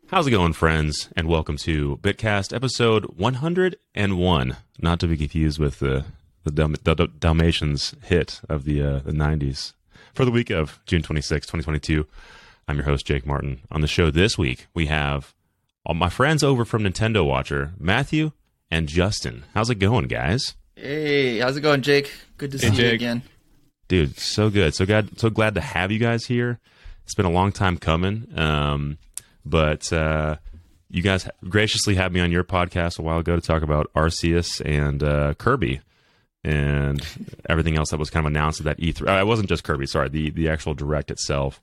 How's it going, friends? And welcome to Bitcast episode 101. Not to be confused with the Dalmatians hit of the 90s. For the week of June 26, 2022, I'm your host, Jake Martin. On the show this week, we have all my friends over from Nintendo Watcher, Matthew and Justin. How's it going, guys? Hey, how's it going, Jake? Good to see you again. Dude, so good. So glad to have you guys here. It's been a long time coming. But you guys graciously had me on your podcast a while ago to talk about Arceus and Kirby and everything else that was kind of announced at that E3. It wasn't just Kirby, sorry, the actual Direct itself.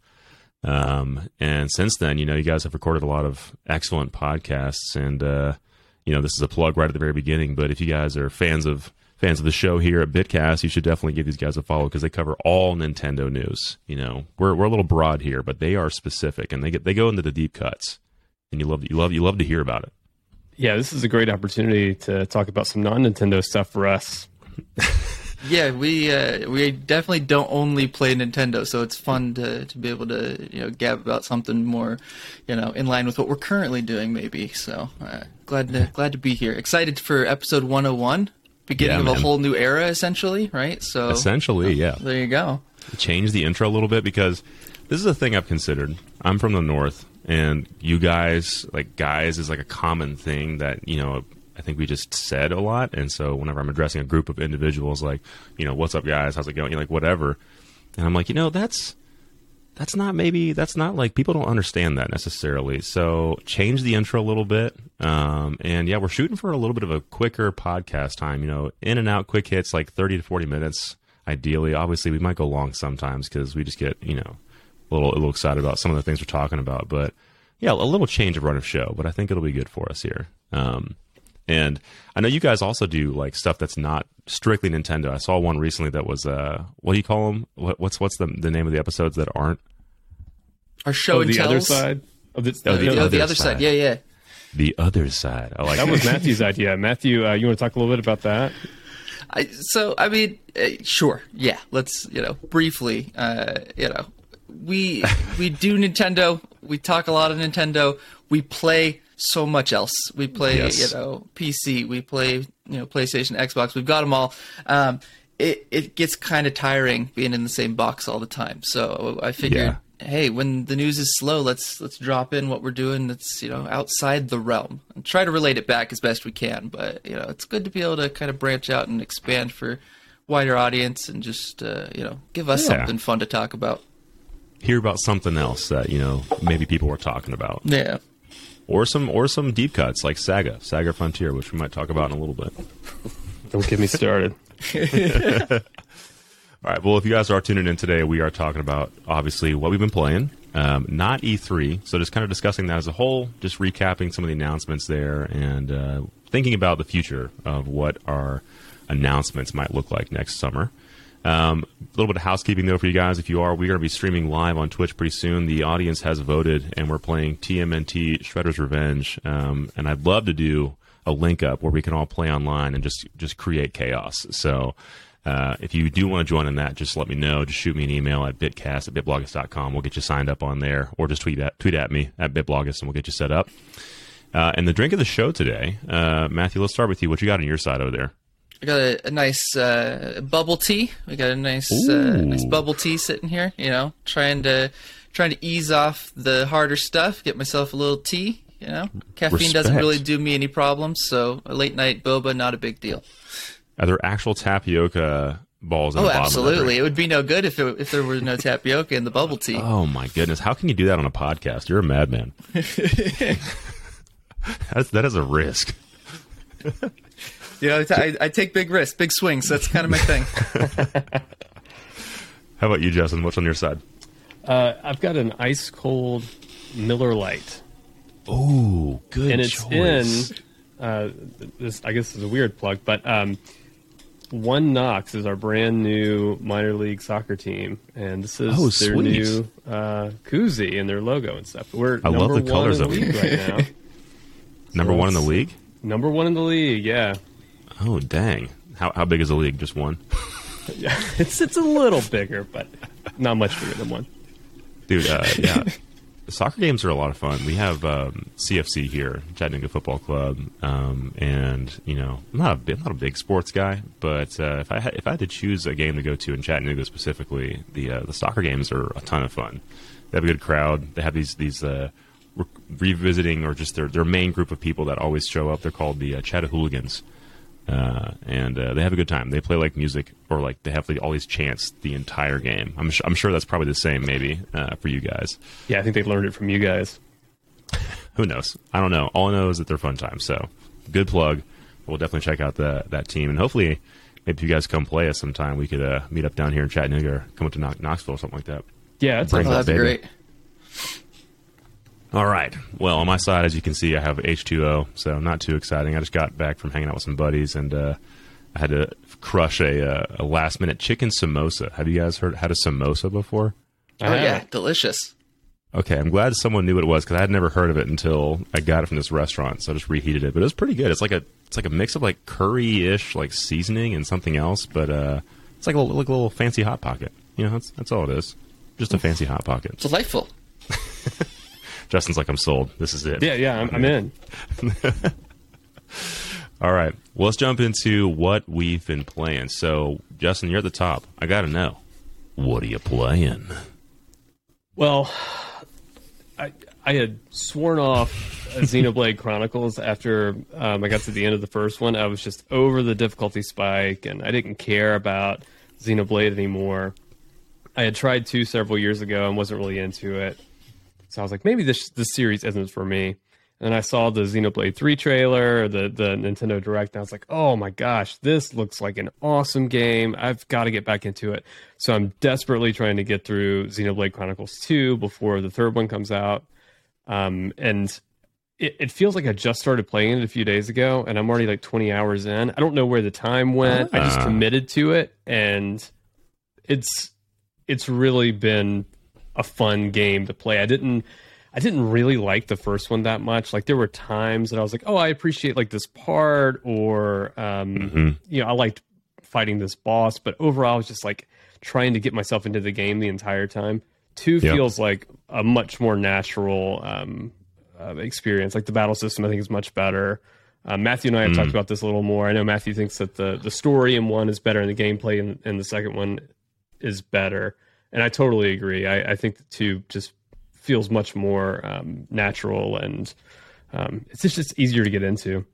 And since then, you guys have recorded a lot of excellent podcasts. And, this is a plug right at the very beginning. But if you guys are fans of the show here at Bitcast, you should definitely give these guys a follow because they cover all Nintendo news. We're a little broad here, but they are specific and they go into the deep cuts, and you love to hear about it. Yeah, this is a great opportunity to talk about some non-Nintendo stuff for us. Yeah, we definitely don't only play Nintendo, so it's fun to be able to gab about something more in line with what we're currently doing, maybe. So glad to be here. Excited for episode 101. Beginning of a whole new era, essentially, right? So essentially, yeah. There you go. Change the intro a little bit because this is a thing I've considered. I'm from the North, and you guys, guys is like a common thing that, I think we just said a lot. And so whenever I'm addressing a group of individuals, what's up, guys? How's it going? Whatever. And I'm like, that's not people don't understand that necessarily. So change the intro a little bit. And yeah, we're shooting for a little bit of a quicker podcast time, in and out quick hits, like 30 to 40 minutes. Ideally, obviously we might go long sometimes because we just get, a little excited about some of the things we're talking about, but yeah, a little change of run of show, but I think it'll be good for us here. And I know you guys also do stuff that's not strictly Nintendo. I saw one recently that was, what do you call them? What's the name of the episodes that aren't? Our show and the tells? Other side? The other side. Yeah. The other side. I like that. Was Matthew's idea. Matthew, you want to talk a little bit about that? Sure. Yeah. Let's, briefly, we do Nintendo. We talk a lot of Nintendo. We play so much else. We play, PC. We play, PlayStation, Xbox. We've got them all. It gets kind of tiring being in the same box all the time. So I figured, hey, when the news is slow, let's drop in what we're doing that's, outside the realm and try to relate it back as best we can. But, it's good to be able to kind of branch out and expand for wider audience and just, give us something fun to talk about. Hear about something else that, maybe people were talking about. Yeah. Or some deep cuts like Saga Frontier, which we might talk about in a little bit. Don't get me started. All right, well, if you guys are tuning in today, we are talking about, obviously, what we've been playing, not E3, so just kind of discussing that as a whole, just recapping some of the announcements there, and thinking about the future of what our announcements might look like next summer. A little bit of housekeeping, though, for you guys. We're going to be streaming live on Twitch pretty soon. The audience has voted, and we're playing TMNT Shredder's Revenge, and I'd love to do a link up where we can all play online and just create chaos. So if you do want to join in that, just let me know. Just shoot me an email at bitcast@bitbloggist.com. We'll get you signed up on there, or just tweet at me at bitbloggist, and we'll get you set up. And the drink of the show today, Matthew, let's start with you. What you got on your side over there? I got a nice bubble tea. We got a nice bubble tea sitting here. Trying to ease off the harder stuff. Get myself a little tea. Caffeine doesn't really do me any problems. So a late night boba, not a big deal. Are there actual tapioca balls in the bottom of that drink? Absolutely. It would be no good if there were no tapioca in the bubble tea. Oh my goodness! How can you do that on a podcast? You're a madman. That is a risk. I take big risks, big swings. That's kind of my thing. How about you, Justin? What's on your side? I've got an ice cold Miller Lite. Oh, good and it's choice. This, I guess, is a weird plug, but One Knox is our brand new minor league soccer team, and this is their new koozie and their logo and stuff. I love the colors of it right now. Number one in the league? Number one in the league, yeah. Oh, dang. How big is the league? Just one? Yeah, it's a little bigger, but not much bigger than one. Dude, yeah. soccer games are a lot of fun. We have CFC here, Chattanooga Football Club, and I'm not a big sports guy, but if I had to choose a game to go to in Chattanooga specifically, the soccer games are a ton of fun. They have a good crowd. They have these revisiting or just their main group of people that always show up. They're called the Chattahooligans. And they have a good time. They play like music, or like they have all these chants the entire game. I'm sure that's probably the same, maybe for you guys. Yeah, I think they learned it from you guys. Who knows? I don't know. All I know is that they're fun times. So, good plug. We'll definitely check out that team, and hopefully, maybe if you guys come play us sometime, we could meet up down here in Chattanooga, or come up to Knoxville or something like that. Yeah, that'd be great. All right. Well, on my side, as you can see, I have H2O, so not too exciting. I just got back from hanging out with some buddies, and I had to crush a last-minute chicken samosa. Have you guys had a samosa before? Oh, yeah. Delicious. Okay, I'm glad someone knew what it was, because I had never heard of it until I got it from this restaurant, so I just reheated it. But it was pretty good. It's like a mix of like curry-ish like seasoning and something else, but it's like a little fancy Hot Pocket. That's all it is. Just a fancy Hot Pocket. Delightful. Justin's like, I'm sold. This is it. Yeah, I'm in. All right. Well, let's jump into what we've been playing. So, Justin, you're at the top. I got to know. What are you playing? Well, I had sworn off Xenoblade Chronicles after I got to the end of the first one. I was just over the difficulty spike, and I didn't care about Xenoblade anymore. I had tried 2 several years ago and wasn't really into it. So I was like, maybe this series isn't for me. And then I saw the Xenoblade 3 trailer, the Nintendo Direct, and I was like, oh my gosh, this looks like an awesome game. I've got to get back into it. So I'm desperately trying to get through Xenoblade Chronicles 2 before the third one comes out. And it feels like I just started playing it a few days ago, and I'm already like 20 hours in. I don't know where the time went. I just committed to it, and it's really been a fun game to play. I didn't really like the first one that much. Like, there were times that I was like, oh, I appreciate like this part, or I liked fighting this boss, but overall I was just like trying to get myself into the game the entire time. 2 feels like a much more natural experience. Like, the battle system I think is much better. Matthew and I have talked about this a little more. I know Matthew thinks that the story in 1 is better and the gameplay in the second one is better. And I totally agree. I think the 2 just feels much more natural, and it's just easier to get into.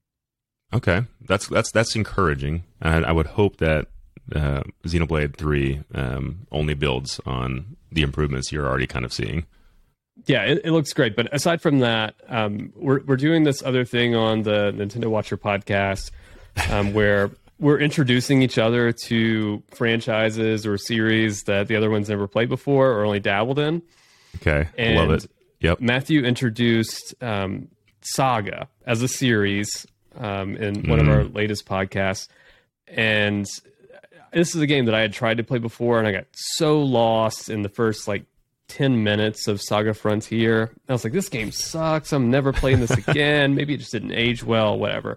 Okay, that's encouraging. I would hope that Xenoblade 3 only builds on the improvements you're already kind of seeing. Yeah, it looks great. But aside from that, we're doing this other thing on the Nintendo Watcher podcast where we're introducing each other to franchises or series that the other one's never played before or only dabbled in. Okay, and love it. Yep. Matthew introduced Saga as a series in one of our latest podcasts. And this is a game that I had tried to play before, and I got so lost in the first 10 minutes of Saga Frontier. I was like, this game sucks. I'm never playing this again. Maybe it just didn't age well, whatever.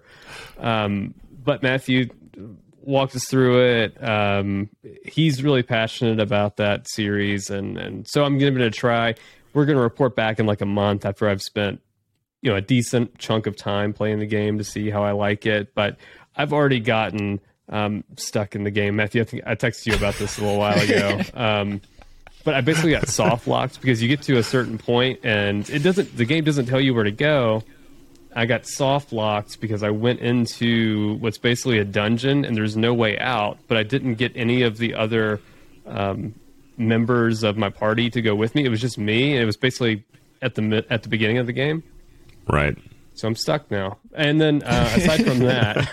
But Matthew walked us through it. He's really passionate about that series, and so I'm giving it a try. We're going to report back in a month after I've spent a decent chunk of time playing the game to see how I like it. But I've already gotten stuck in the game. Matthew, I think I texted you about this a little while ago. But I basically got soft locked because you get to a certain point and the game doesn't tell you where to go. I got soft locked because I went into what's basically a dungeon and there's no way out, but I didn't get any of the other members of my party to go with me. It was just me, and it was basically at the beginning of the game. Right. So I'm stuck now. And then aside from that,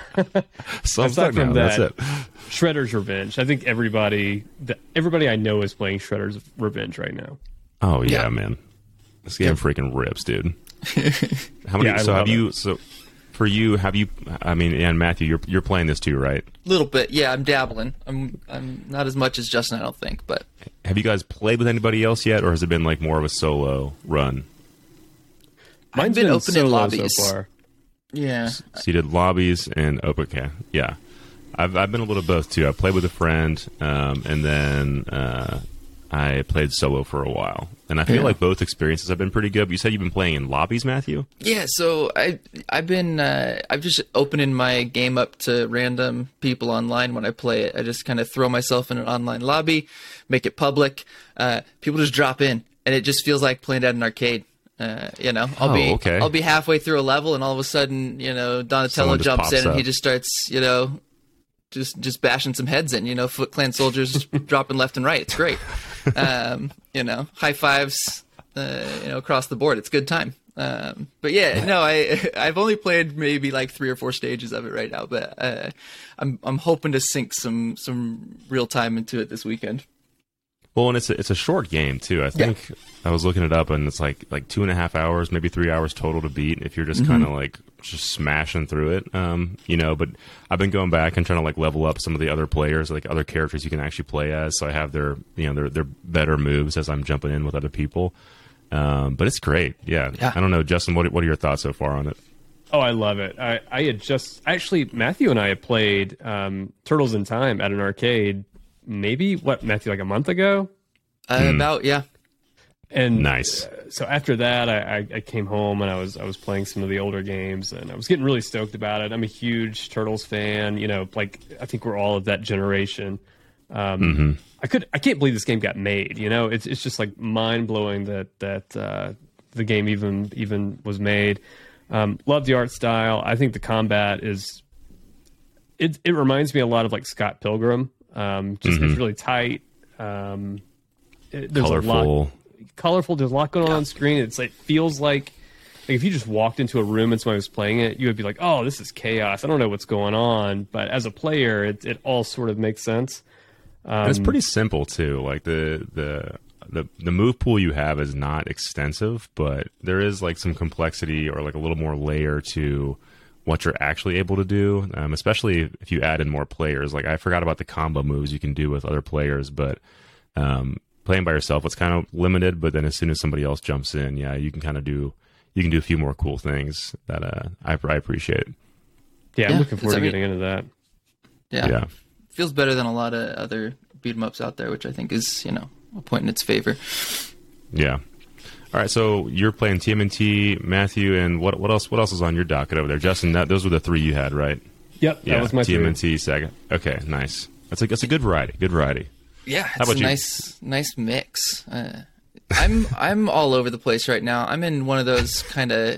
that's it. Shredder's Revenge. I think everybody I know is playing Shredder's Revenge right now. Oh yeah, man. This game freaking rips, dude. How many? So for you, have you? I mean, and Matthew, you're playing this too, right? A little bit, yeah. I'm dabbling. I'm not as much as Justin, I don't think, but have you guys played with anybody else yet, or has it been more of a solo run? Mine's been opening lobbies so far. Yeah. So you did lobbies and open. Okay, yeah. I've been a little of both too. I played with a friend, and then I played solo for a while, and I feel like both experiences have been pretty good. But you said you've been playing in lobbies, Matthew? Yeah, so I've just opening my game up to random people online when I play it. I just kind of throw myself in an online lobby, make it public. People just drop in, and it just feels like playing at an arcade. I'll be halfway through a level, and all of a sudden, Donatello jumps in, and he just starts, just bashing some heads in. Foot Clan soldiers dropping left and right. It's great. High fives, across the board. It's a good time. But yeah, no, I've only played maybe like 3 or 4 stages of it right now, but I'm hoping to sink some real time into it this weekend. Well, and it's a short game too. I think I was looking it up, and it's like 2.5 hours, maybe 3 hours total to beat if you're just kind of like just smashing through it. But I've been going back and trying to like level up some of the other players, like other characters you can actually play as. So I have their better moves as I'm jumping in with other people. But it's great. Yeah. I don't know, Justin. What are your thoughts so far on it? Oh, I love it. I had just actually Matthew and I had played Turtles in Time at an arcade. Maybe Matthew, like a month ago? About, yeah. And nice. So after that, I came home and I was playing some of the older games, and I was getting really stoked about it. I'm a huge Turtles fan. I think we're all of that generation. I can't believe this game got made. It's just like mind blowing that the game even was made. Love the art style. I think the combat is. It reminds me a lot of like Scott Pilgrim. It's really tight. There's colorful. Colorful. There's a lot going on screen. It feels like if you just walked into a room and somebody was playing it, you would be like, "Oh, this is chaos. I don't know what's going on." But as a player, it all sort of makes sense. It's pretty simple too. Like the move pool you have is not extensive, but there is like some complexity or like a little more layer to what you're actually able to do, especially if you add in more players. Like I forgot about the combo moves you can do with other players, but playing by yourself, it's kind of limited. But then as soon as somebody else jumps in, you can kind of do a few more cool things that I appreciate. Yeah, I'm looking forward to getting into that. Yeah, feels better than a lot of other beat 'em ups out there, which I think is a point in its favor. Yeah. All right, so you're playing TMNT, Matthew, and what else? What else is on your docket over there, Justin? Those were the 3 you had, right? Yep, that was my TMNT, Sega. Okay, nice. That's a good variety. Good variety. Yeah, it's a nice mix. I'm all over the place right now. I'm in one of those kind of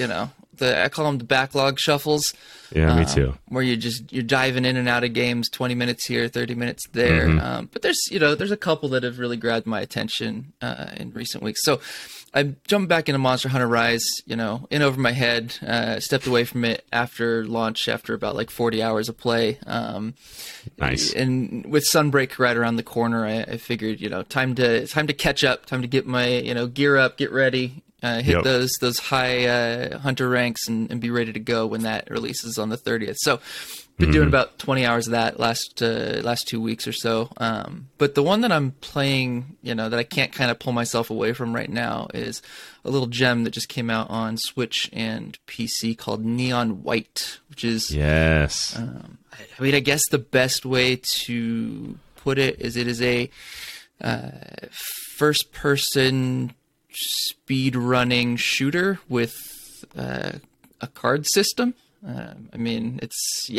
I call them the backlog shuffles. Yeah, me too. Where you're diving in and out of games, 20 minutes here, 30 minutes there. But there's a couple that have really grabbed my attention in recent weeks. So I jumped back into Monster Hunter Rise, in over my head, stepped away from it after launch, after about like 40 hours of play. Nice. And with Sunbreak right around the corner, I figured, time to catch up, time to get my, gear up, get ready. Hit those high hunter ranks and be ready to go when that releases on the 30th. So been doing about 20 hours of that last 2 weeks or so. But the one that I'm playing, that I can't kind of pull myself away from right now is a little gem that just came out on Switch and PC called Neon White, which is I guess the best way to put it is a first person speed running shooter with a card system. It's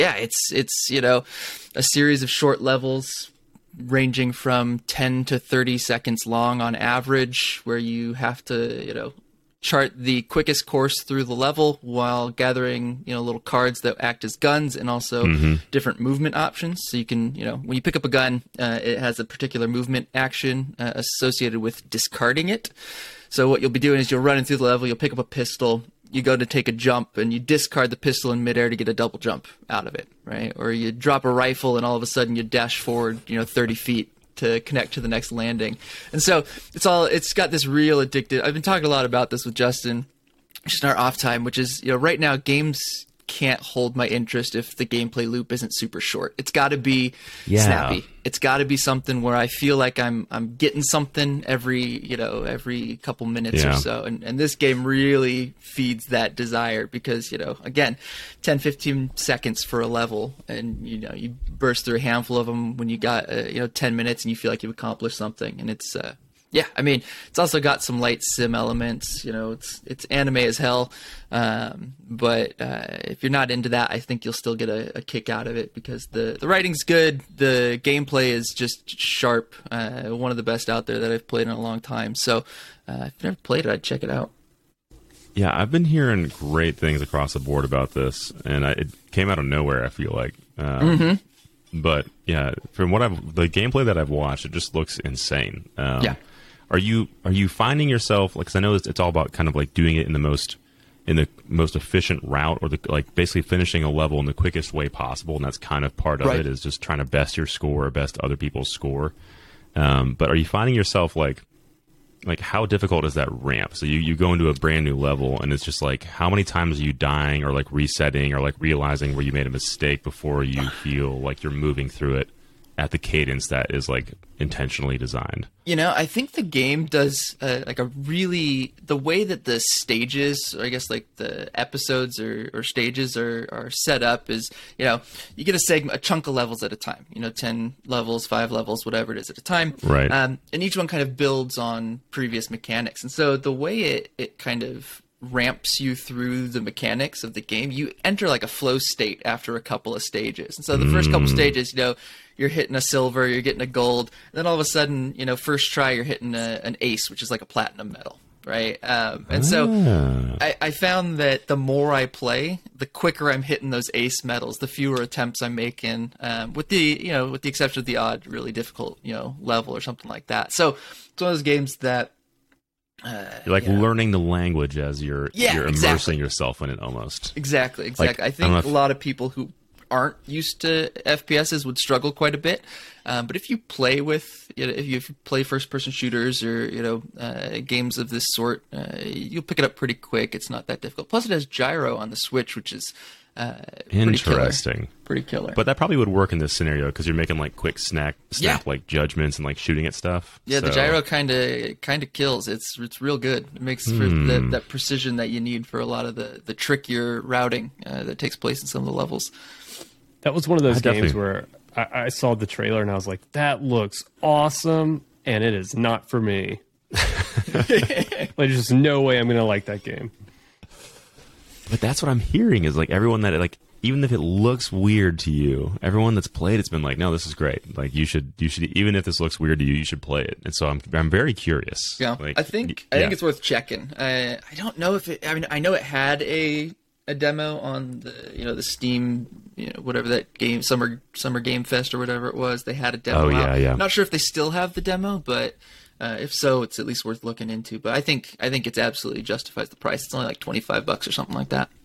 a series of short levels ranging from 10 to 30 seconds long on average, where you have to chart the quickest course through the level while gathering little cards that act as guns, and also different movement options. So you can when you pick up a gun, it has a particular movement action associated with discarding it. So what you'll be doing is you'll run through the level, you'll pick up a pistol, you go to take a jump, and you discard the pistol in midair to get a double jump out of it, right? Or you drop a rifle, and all of a sudden you dash forward, 30 feet to connect to the next landing. And so it's got this real addictive. I've been talking a lot about this with Justin, just in our off time, which is, right now games can't hold my interest if the gameplay loop isn't super short. It's got to be snappy. It's got to be something where I feel like I'm getting something every couple minutes or so. And this game really feeds that desire because, again, 10, 15 seconds for a level, and you burst through a handful of them when you got 10 minutes and you feel like you've accomplished something. And it's it's also got some light sim elements. It's anime as hell, but if you're not into that, I think you'll still get a kick out of it because the writing's good, the gameplay is just sharp. One of the best out there that I've played in a long time. So if you've never played it, I'd check it out. Yeah, I've been hearing great things across the board about this, and it came out of nowhere, I feel like. But yeah, from the gameplay that I've watched, it just looks insane. Are you finding yourself, like, 'cause I know it's all about kind of like doing it in the most efficient route, or basically finishing a level in the quickest way possible, and that's kind of part of it, is just trying to best your score or best other people's score. But are you finding yourself like how difficult is that ramp? So you go into a brand new level, and it's just like, how many times are you dying or like resetting or like realizing where you made a mistake before you feel like you're moving through it at the cadence that is like intentionally designed? I think the game does the way that the stages, or I guess like the episodes or stages are set up is, you get a chunk of levels at a time, 10 levels, 5 levels, whatever it is at a time. Right. And each one kind of builds on previous mechanics. And so the way it kind of ramps you through the mechanics of the game, you enter like a flow state after a couple of stages. And so the first couple stages, you're hitting a silver, you're getting a gold, and then all of a sudden, first try you're hitting an ace, which is like a platinum medal, right? And so I found that the more I play, the quicker I'm hitting those ace medals, the fewer attempts I'm making, with the exception of the odd really difficult level or something like that. So it's one of those games that you're like learning the language as you're immersing yourself in it almost. Exactly. Like, I think a lot of people who aren't used to FPSs would struggle quite a bit. But if you play if you play first-person shooters or games of this sort, you'll pick it up pretty quick. It's not that difficult. Plus, it has gyro on the Switch, which is interesting. Pretty killer. But that probably would work in this scenario because you're making like quick snap like judgments and like shooting at stuff. Yeah, the gyro kind of kills. It's real good. It makes for that precision that you need for a lot of the trickier routing that takes place in some of the levels. That was one of those games where I saw the trailer and I was like, that looks awesome, and it is not for me. There's just no way I'm going to like that game. But that's what I'm hearing is like everyone that like, even if it looks weird to you, everyone that's played it's been like, no, this is great. Like you should even if this looks weird to you, you should play it. And so I'm very curious. Yeah, like, I think it's worth checking. I don't know if it. I mean, I know it had a demo on the Steam, whatever that game, Summer Game Fest or whatever it was. They had a demo. Oh yeah, yeah. Not sure if they still have the demo, but if so, it's at least worth looking into. But I think it's absolutely justifies the price. It's only like $25 or something like that.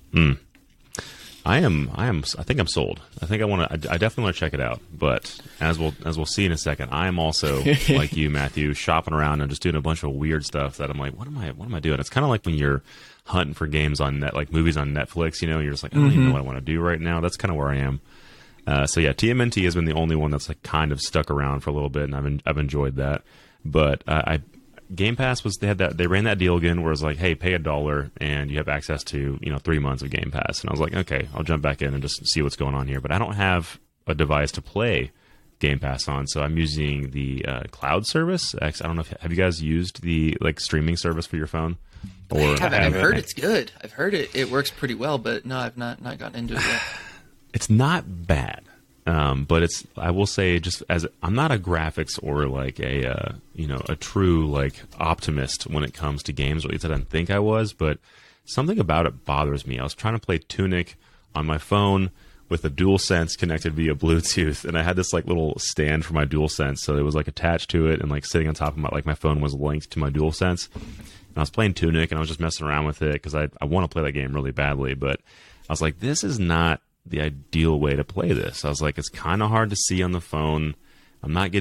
I think I'm sold. I think I definitely want to check it out. But as we'll see in a second, I am also like you, Matthew, shopping around and just doing a bunch of weird stuff that I'm like, what am I doing? It's kind of like when you're hunting for games on like movies on Netflix. You're just like, I don't even know what I want to do right now. That's kind of where I am. So yeah, TMNT has been the only one that's like kind of stuck around for a little bit, and I've enjoyed that. But Game Pass they ran that deal again where it's like, hey, pay $1 and you have access to 3 months of Game Pass. And I was like, okay, I'll jump back in and just see what's going on here. But I don't have a device to play Game Pass on, so I'm using the cloud service. I don't know have you guys used the like streaming service for your phone? Or I've heard it's good. I've heard it works pretty well, but no, I've not gotten into it yet. It's not bad. But I will say, just as I'm not a graphics or like a true like optimist when it comes to games, or at least I didn't think I was, but something about it bothers me. I was trying to play Tunic on my phone with a DualSense connected via Bluetooth, and I had this like little stand for my DualSense, so it was like attached to it and like sitting on top of my phone was linked to my DualSense. And I was playing Tunic and I was just messing around with it because I want to play that game really badly, but I was like, this is not the ideal way to play this. I was like, it's kind of hard to see on the phone. I'm not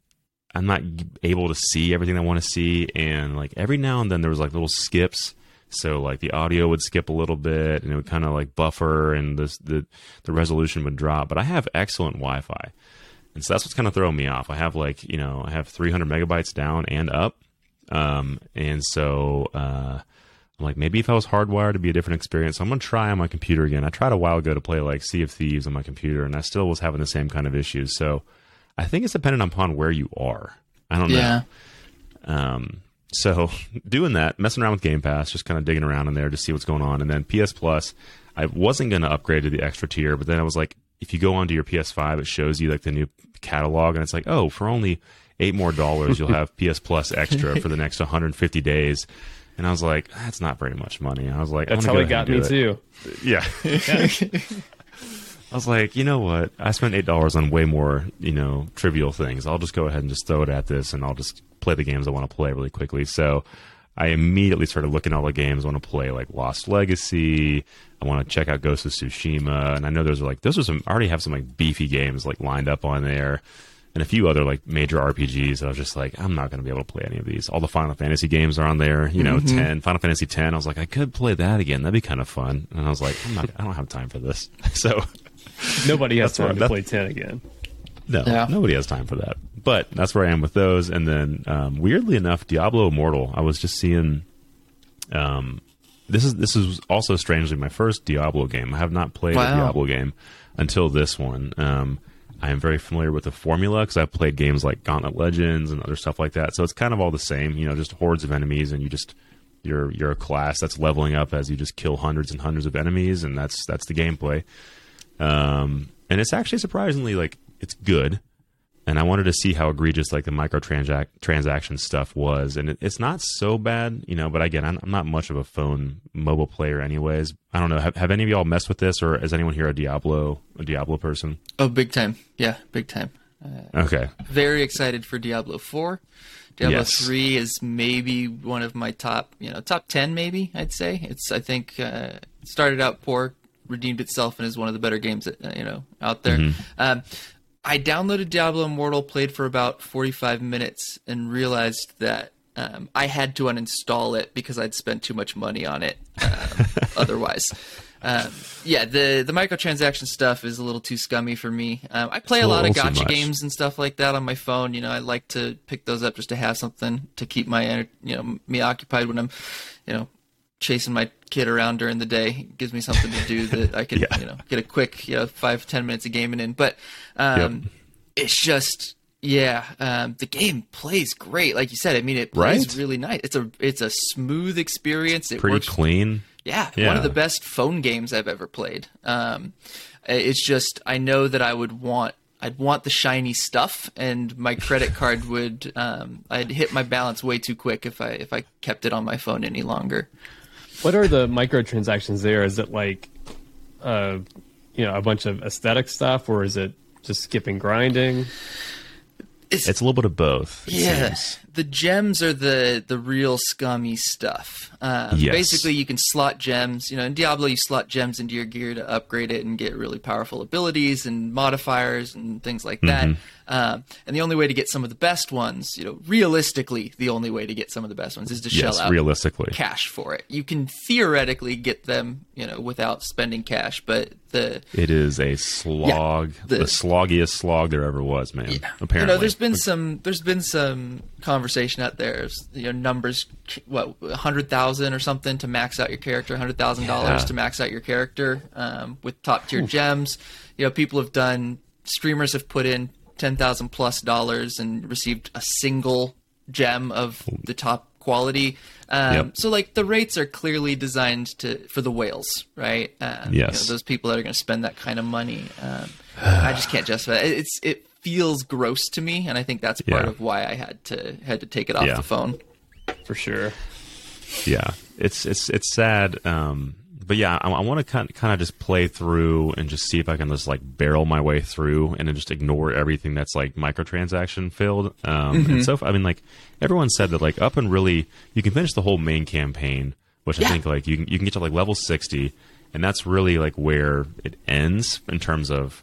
able to see everything I want to see, and like every now and then there was like little skips. So like the audio would skip a little bit, and it would kind of like buffer, and the resolution would drop. But I have excellent Wi-Fi, and so that's what's kind of throwing me off. I have like, I have 300 megabytes down and up, and so I'm like, maybe if I was hardwired, it'd be a different experience. So I'm gonna try on my computer again. I tried a while ago to play like Sea of Thieves on my computer, and I still was having the same kind of issues. So I think it's dependent upon where you are. I don't know. So doing that, messing around with Game Pass, just kind of digging around in there to see what's going on. And then PS Plus, I wasn't going to upgrade to the extra tier, but then I was like, if you go onto your PS5, it shows you like the new catalog, and it's like, oh, for only $8 more, you'll have PS Plus extra for the next 150 days. And I was like, that's not very much money. I was like, that's how it got me too. Yeah. I was like, you know what? I spent $8 on way more, trivial things. I'll just go ahead and just throw it at this, and I'll just play the games I want to play really quickly. So I immediately started looking at all the games I want to play, like Lost Legacy. I want to check out Ghost of Tsushima, and I know those are some. I already have some like beefy games like lined up on there, and a few other like major RPGs. I was just like, I'm not going to be able to play any of these. All the Final Fantasy games are on there. 10 Final Fantasy 10. I was like, I could play that again. That'd be kind of fun. And I was like, I don't have time for this. So nobody has time to play 10 again. No, nobody has time for that. But that's where I am with those. And then, weirdly enough, Diablo Immortal. I was just seeing. This is also strangely my first Diablo game. I have not played a Diablo game until this one. I am very familiar with the formula because I've played games like Gauntlet Legends and other stuff like that. So it's kind of all the same, just hordes of enemies, and you're a class that's leveling up as you just kill hundreds and hundreds of enemies, and that's the gameplay. And it's actually surprisingly like it's good. And I wanted to see how egregious like the microtransaction stuff was, and it's not so bad, But again, I'm not much of a phone mobile player, anyways. I don't know. Have any of y'all messed with this, or is anyone here a Diablo person? Oh, big time! Yeah, big time. Okay. Very excited for Diablo 4. Diablo 3 is maybe one of my top 10, maybe I'd say. I think it started out poor, redeemed itself, and is one of the better games that, out there. Mm-hmm. I downloaded Diablo Immortal, played for about 45 minutes, and realized that I had to uninstall it because I'd spent too much money on it otherwise. The microtransaction stuff is a little too scummy for me. I play a lot of gacha games and stuff like that on my phone. I like to pick those up just to have something to keep me occupied when I'm, chasing my kid around during the day. It gives me something to do that I can, get a quick, 5-10 minutes of gaming in. But it's just, the game plays great. Like you said, I mean, it plays really nice. It's a smooth experience. It pretty works, clean. Yeah, one of the best phone games I've ever played. It's just, I know that I'd want the shiny stuff, and my credit card would, I'd hit my balance way too quick if I kept it on my phone any longer. What are the microtransactions there? Is it like, a bunch of aesthetic stuff, or is it just skipping grinding? It's a little bit of both. Yeah, the gems are the real scummy stuff. Basically, you can slot gems. In Diablo, you slot gems into your gear to upgrade it and get really powerful abilities and modifiers and things like that. And the only way to get some of the best ones, realistically, the only way to get some of the best ones is to shell out cash for it. You can theoretically get them, without spending cash, but it is a slog, the sloggiest slog there ever was, man. Yeah. Apparently, there's been some conversation out there, numbers, 100,000 or something to max out your character, $100,000 to max out your character, with top tier gems. Streamers have put in $10,000+ and received a single gem of the top quality. So like the rates are clearly designed for the whales, right? Those people that are going to spend that kind of money. I just can't justify it. It feels gross to me, and I think that's part of why I had to take it off the phone. For sure. Yeah, it's sad. But yeah, I want to kind of just play through and just see if I can just like barrel my way through and then just ignore everything that's like microtransaction filled. And so, I mean, like everyone said that like up and really you can finish the whole main campaign, which I think like you can get to like level 60, and that's really like where it ends in terms of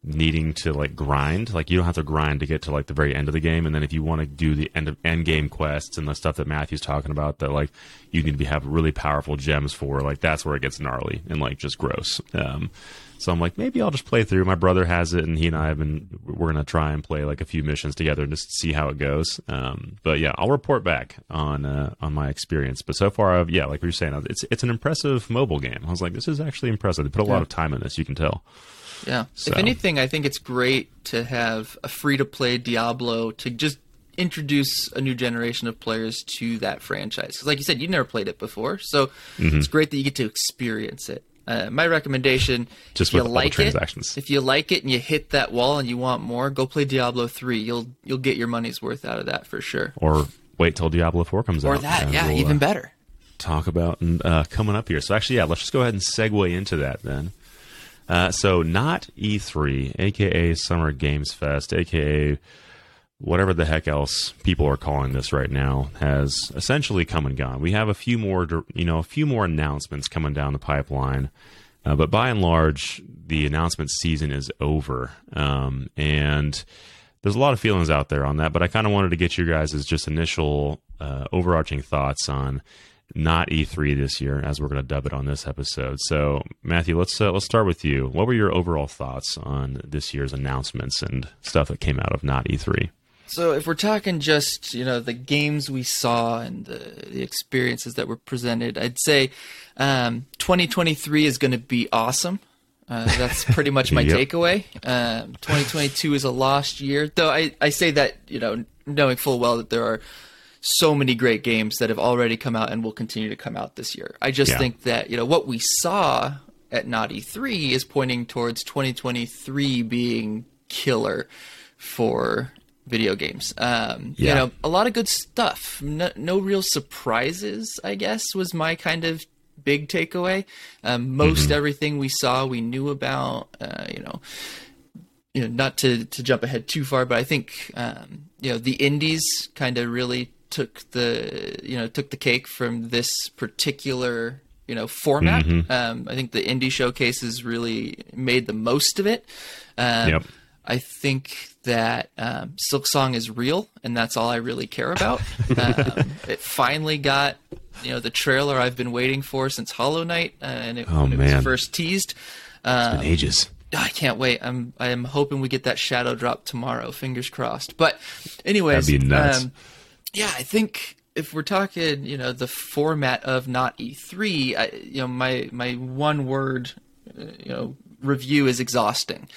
needing to like grind. Like you don't have to grind to get to like the very end of the game, and then if you want to do the end game quests and the stuff that Matthew's talking about that like you need to have really powerful gems for, like that's where it gets gnarly and like just gross. So I'm like, maybe I'll just play through. My brother has it, and he and I we're gonna try and play like a few missions together and just see how it goes. But yeah, I'll report back on my experience. But so far, like we were saying, it's an impressive mobile game. I was like, this is actually impressive. They put a lot of time in this. You can tell. Yeah. So. If anything, I think it's great to have a free-to-play Diablo to just introduce a new generation of players to that franchise. Because like you said, you've never played it before, so it's great that you get to experience it. My recommendation, just if with you like transactions. If you like it and you hit that wall and you want more, go play Diablo 3. You'll get your money's worth out of that for sure. Or wait till Diablo 4 comes out. Or that, yeah, we'll, even better. Talk about coming up here. So actually, let's just go ahead and segue into that then. So not E3, aka Summer Games Fest, aka whatever the heck else people are calling this right now, has essentially come and gone. We have a few more announcements coming down the pipeline, but by and large, the announcement season is over. And there's a lot of feelings out there on that, but I kind of wanted to get you guys' just initial overarching thoughts on not E3 this year, as we're going to dub it on this episode. So, Matthew, let's start with you. What were your overall thoughts on this year's announcements and stuff that came out of not E3? So, if we're talking just the games we saw and the experiences that were presented, I'd say 2023 is going to be awesome. That's pretty much my takeaway. 2022 is a lost year, though. I say that knowing full well that there are so many great games that have already come out and will continue to come out this year. I just think that, what we saw at Not E3 is pointing towards 2023 being killer for video games. A lot of good stuff. No real surprises, I guess, was my kind of big takeaway. Most everything we saw, we knew about, not to jump ahead too far, but I think, the indies kind of really took the cake from this particular format. I think the indie showcases really made the most of it. I think that Silksong is real, and that's all I really care about. It finally got the trailer I've been waiting for since Hollow Knight, and it was first teased. It's been ages. I can't wait. I am hoping we get that shadow drop tomorrow. Fingers crossed. But anyways, that'd be nuts. I think if we're talking, the format of not E3, my one word, review is exhausting.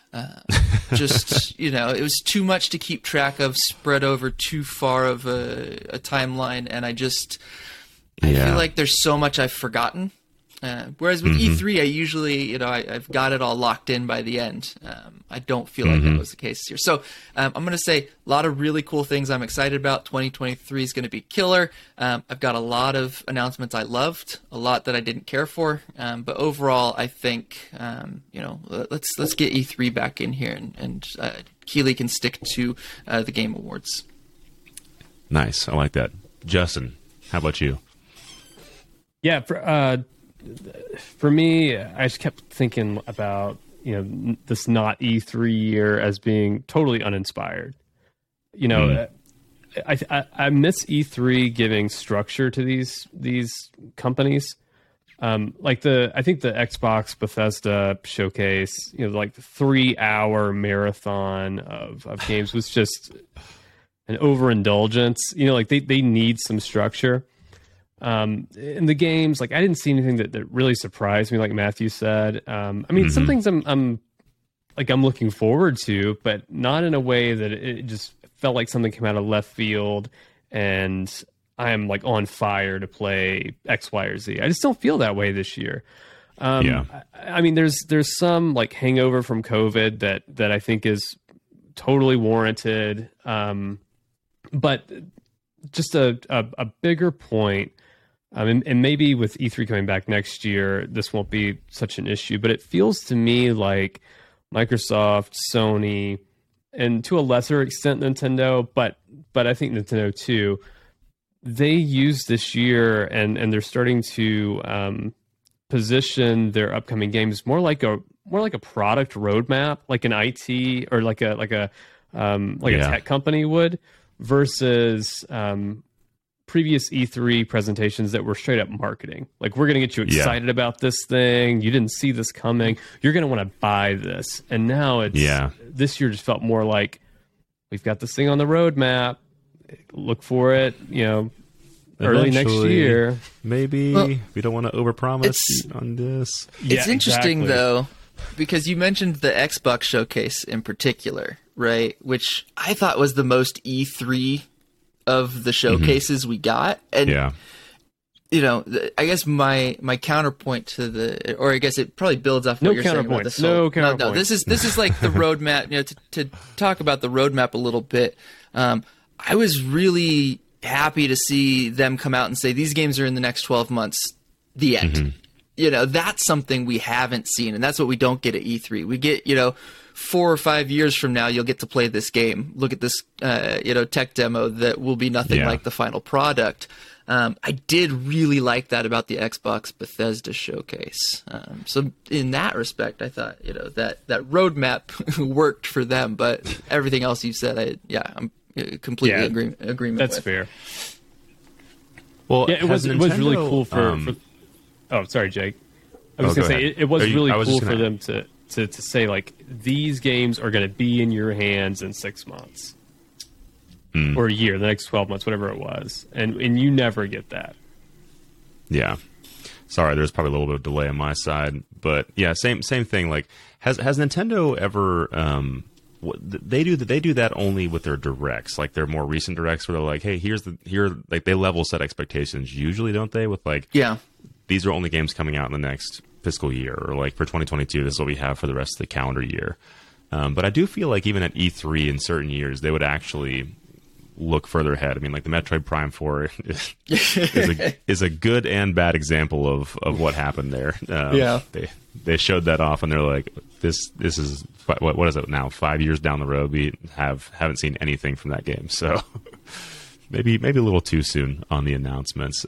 It was too much to keep track of, spread over too far of a timeline, and I feel like there's so much I've forgotten. Whereas with E3, I usually, I've got it all locked in by the end. I don't feel like that was the case here. So I'm going to say a lot of really cool things I'm excited about. 2023 is going to be killer. I've got a lot of announcements I loved, a lot that I didn't care for. But overall, I think, let's get E3 back in here, and Keighley can stick to the Game Awards. Nice. I like that. Justin, how about you? Yeah, for me, I just kept thinking about this not E3 year as being totally uninspired. I miss E3 giving structure to these companies. I think the Xbox Bethesda showcase, like the 3-hour marathon of games was just an overindulgence. They need some structure. In the games, I didn't see anything that really surprised me, like Matthew said. Some things I'm looking forward to, but not in a way that it just felt like something came out of left field and I am on fire to play X, Y, or Z. I just don't feel that way this year. There's some hangover from COVID that I think is totally warranted. But just a bigger point. And maybe with E3 coming back next year, this won't be such an issue. But it feels to me like Microsoft, Sony, and to a lesser extent Nintendo, but I think Nintendo too, they use this year and they're starting to position their upcoming games more like a more like a product roadmap, like an IT or like a tech company would, versus previous E3 presentations that were straight up marketing. Like, we're going to get you excited about this thing. You didn't see this coming. You're going to want to buy this. And now this year just felt more like, we've got this thing on the roadmap. Look for it, early next year. Maybe. We don't want to overpromise on this. It's interesting, though, because you mentioned the Xbox showcase in particular, right? Which I thought was the most E3 of the showcases we got. And, I guess my counterpoint to or I guess it probably builds off what you're saying about this. No counterpoint. No, this is like the roadmap, to talk about the roadmap a little bit. I was really happy to see them come out and say these games are in the next 12 months, the end. That's something we haven't seen, and that's what we don't get at E3. We get, 4 or 5 years from now, you'll get to play this game. Look at this, tech demo that will be nothing like the final product. I did really like that about the Xbox Bethesda showcase. So in that respect, I thought, that roadmap worked for them, but everything else you said, I'm completely agreement that's with. Fair. Well, it was really cool for oh, sorry, Jake. I was going to say, it was really cool for them to say, like, these games are going to be in your hands in 6 months. Or a year, the next 12 months, whatever it was. And you never get that. Yeah. Sorry, there's probably a little bit of delay on my side. But, yeah, same thing. Like, has Nintendo ever... they do that only with their directs, like their more recent directs, where they're like, "Hey, like they level set expectations." Usually, don't they? With like, these are only games coming out in the next fiscal year, or like for 2022, this is what we have for the rest of the calendar year. But I do feel like even at E3 in certain years, they would actually look further ahead. I mean, like the Metroid Prime 4 is a good and bad example of what happened there. They showed that off, and they're like, this is what is it now? 5 years down the road, we haven't seen anything from that game. So maybe a little too soon on the announcements.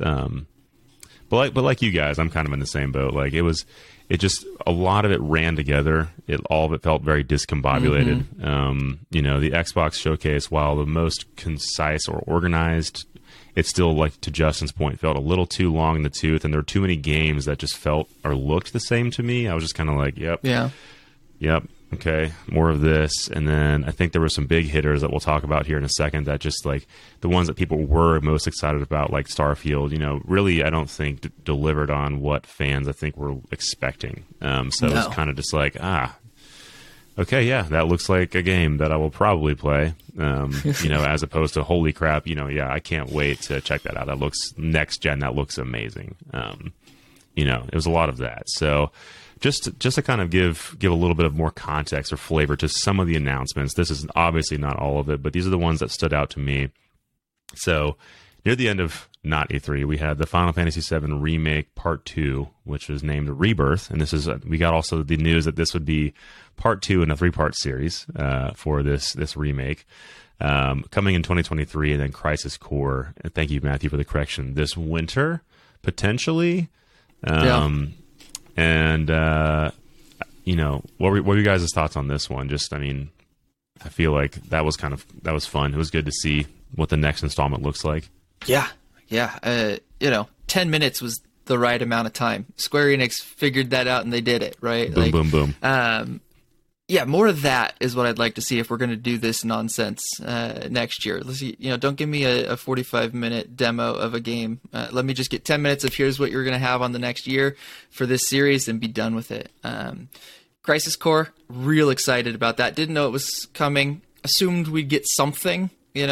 But like you guys, I'm kind of in the same boat. Like it just a lot of it ran together. All of it felt very discombobulated. The Xbox showcase, while the most concise or organized, it still, like to Justin's point, felt a little too long in the tooth, and there were too many games that just felt or looked the same to me. I was just kind of like, yep, okay, more of this. And then I think there were some big hitters that we'll talk about here in a second that just, like, the ones that people were most excited about, like Starfield, really, I don't think delivered on what fans, I think, were expecting. So it was kind of just like, okay, yeah, that looks like a game that I will probably play, as opposed to, holy crap, I can't wait to check that out. That looks next gen. That looks amazing. It was a lot of that. So just to kind of give a little bit of more context or flavor to some of the announcements. This is obviously not all of it, but these are the ones that stood out to me. So near the end of not E3, we had the Final Fantasy VII Remake Part 2, which was named Rebirth. And we got also the news that this would be Part 2 in a 3-part series for this remake. Coming in 2023, and then Crisis Core. And thank you, Matthew, for the correction. This winter, potentially. And, what were you guys' thoughts on this one? I feel like that was fun. It was good to see what the next installment looks like. Yeah. 10 minutes was the right amount of time. Square Enix figured that out, and they did it, right? Boom, boom. More of that is what I'd like to see if we're going to do this nonsense next year. Let's see, don't give me a 45-minute demo of a game. Let me just get 10 minutes of here's what you're going to have on the next year for this series and be done with it. Crisis Core, real excited about that. Didn't know it was coming. Assumed we'd get something,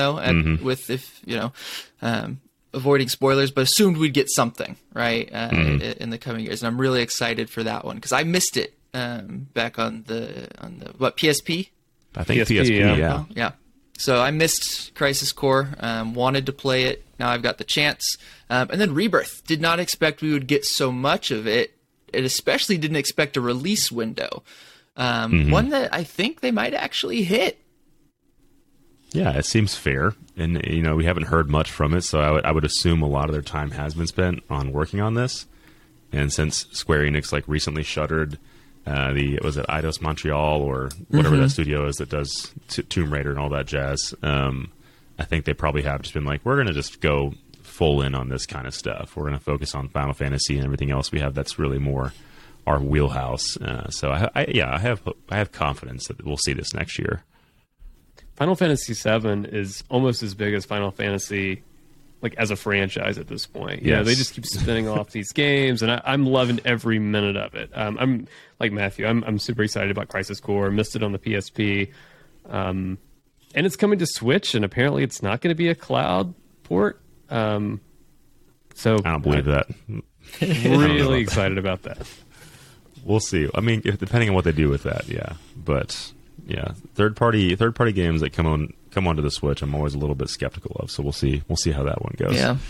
avoiding spoilers, but assumed we'd get something, right, in the coming years. And I'm really excited for that one because I missed it. Back on the PSP? I think PSP, yeah. Yeah. So I missed Crisis Core, wanted to play it. Now I've got the chance. And then Rebirth. Did not expect we would get so much of it. It especially didn't expect a release window. One that I think they might actually hit. Yeah, it seems fair. And, we haven't heard much from it, so I would assume a lot of their time has been spent on working on this. And since Square Enix recently shuttered Was it Eidos Montreal or whatever that studio is that does Tomb Raider and all that jazz. I think they probably have just been like, we're going to just go full in on this kind of stuff. We're going to focus on Final Fantasy and everything else we have that's really more our wheelhouse. So I have confidence that we'll see this next year. Final Fantasy VII is almost as big as Final Fantasy, like as a franchise at this point. Yeah, they just keep spinning off these games, and I'm loving every minute of it. I'm like Matthew. I'm super excited about Crisis Core. Missed it on the PSP, and it's coming to Switch, and apparently it's not going to be a cloud port. So I don't believe that. Really excited about that. We'll see. I mean, depending on what they do with that, yeah. But yeah, third party games that come onto the Switch, I'm always a little bit skeptical of. So we'll see how that one goes. Yeah.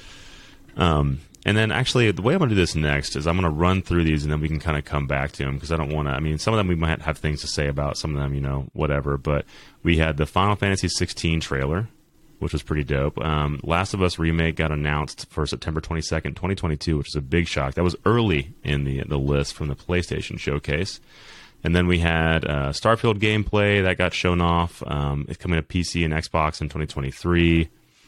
And then actually, the way I'm going to do this next is I'm going to run through these, and then we can kind of come back to them, because I don't want to. I mean, some of them we might have things to say about. Some of them, whatever. But we had the Final Fantasy 16 trailer, which was pretty dope. Last of Us Remake got announced for September 22nd, 2022, which is a big shock. That was early in the list from the PlayStation Showcase. And then we had Starfield gameplay that got shown off. It's coming to PC and Xbox in 2023.